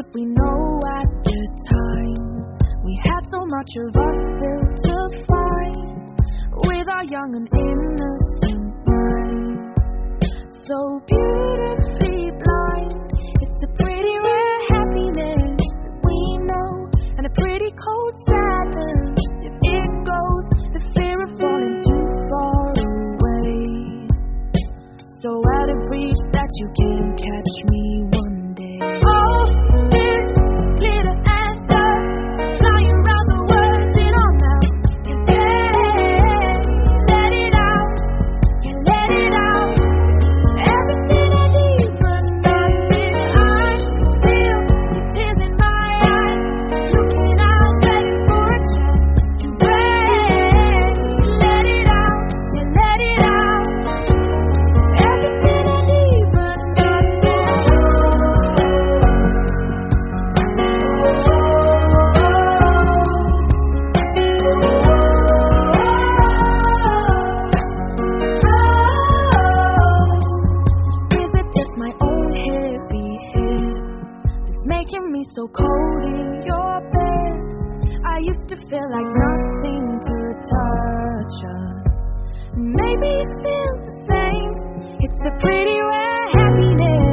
if we know at the time we had so much of us still to find, with our young and innocent minds, so beautifully blind. It's a pretty rare happiness that we know, and a pretty cold sadness if it goes, the fear of falling too far away, so out of reach that you can catch me one day. Oh, this glitter and dust flying around the world in our mouth. You let it out, you let it out. Everything I need, but nothing I feel. These tears in my eyes, looking out, ready for a chance to break. You let it out, you let it out. Everything I need, but nothing. Is it just my own hippie head that's making me so cold in your bed? I used to feel like nothing could touch us. Maybe you feel the same. It's a pretty rare happiness